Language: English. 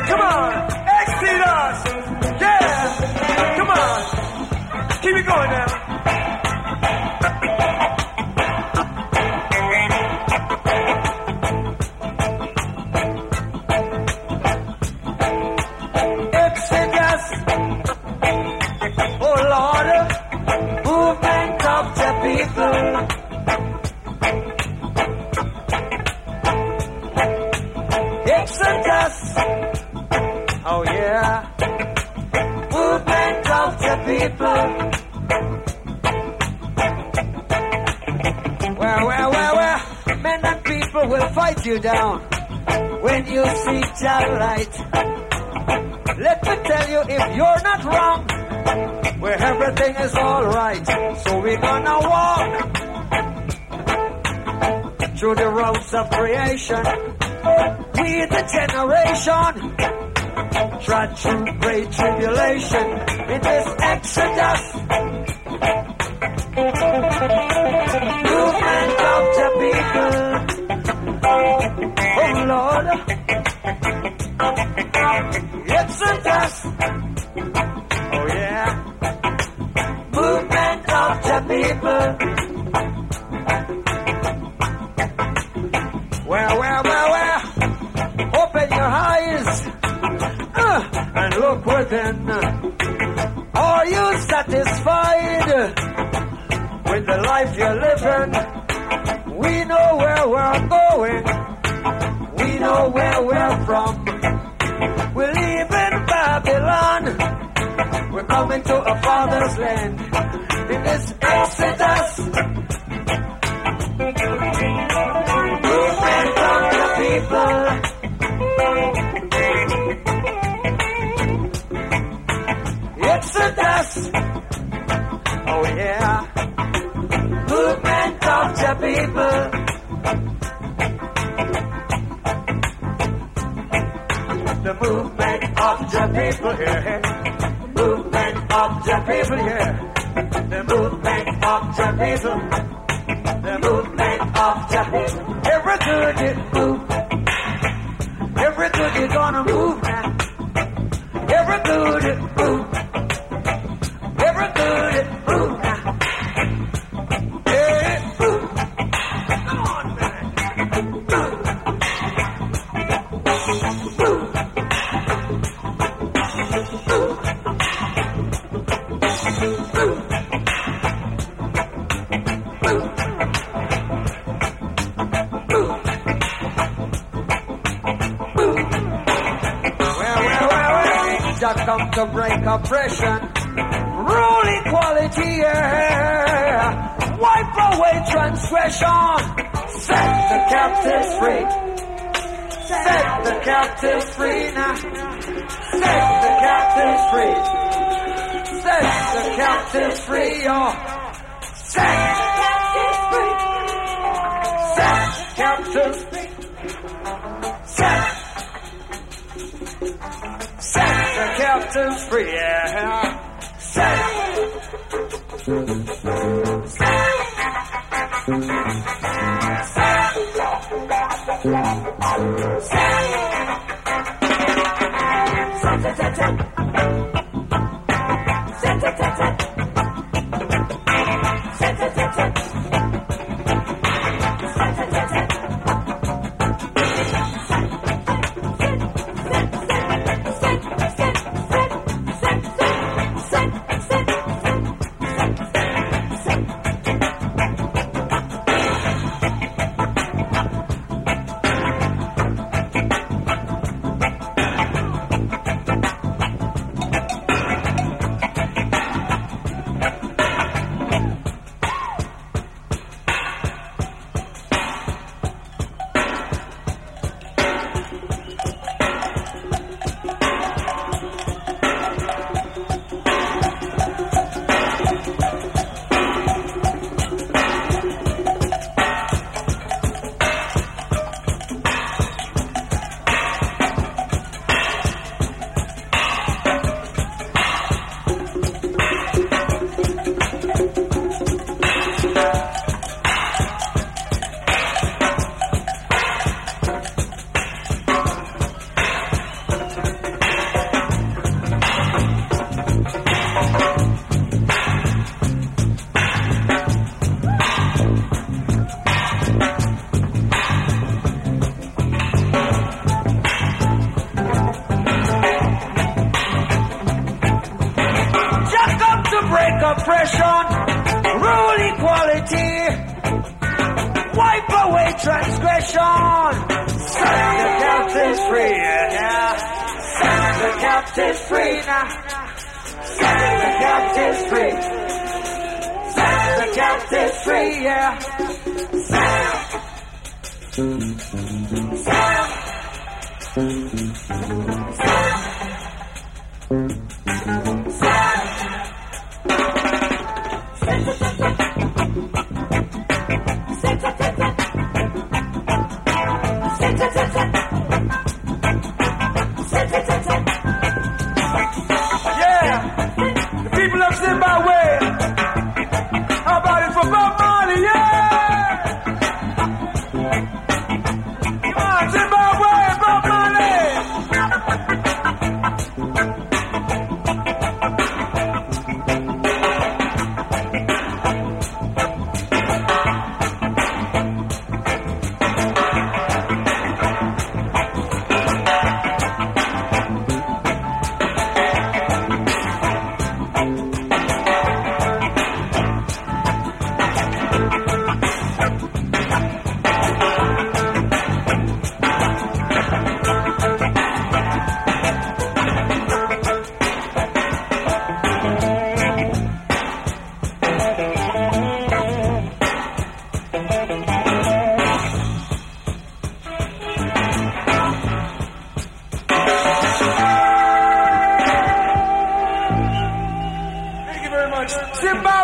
Come on, Exodus. Yeah, come on. Keep it going now. Exodus. Oh Lord, movement of the people. Exodus. Oh yeah. Movement of the people. Where men and people will fight you down when you see your light. Let me tell you, if you're not wrong, where everything is alright. So we're gonna walk through the roads of creation. We the generation trod through great tribulation in this Exodus. Movement of the people. Oh Lord. Exodus. Oh yeah. Movement of the people. Where? Open your eyes and look within. Are you satisfied with the life you're living? We know where we're going. We know where we're from. We're leaving Babylon. We're coming to a father's land. In this Exodus. Movement of the people. Exodus. Oh yeah. Movement of the people. The movement of the people here. Movement of the people here. The movement of the people. The movement of the people. Every good it move. Every good it gonna move now. Every good it move. Every good it move now. Yeah, it move. Come on, man. Move. Move. Come to break oppression, rule equality, yeah. Wipe away transgression, set the captives free. Set the captives free now. Set the captives free. Set the captives free, y'all. Set the captives free. Set the captives free. Set the captives free, yeah. Set celebration. The captain's free, yeah. The captain's free now. The captain's free. The captain's free, yeah. Yeah, the people of Zimbabwe. How about it for Bob Marley? Yeah. Come on, Zimbabwe, Bob Marley. Zimbabwe!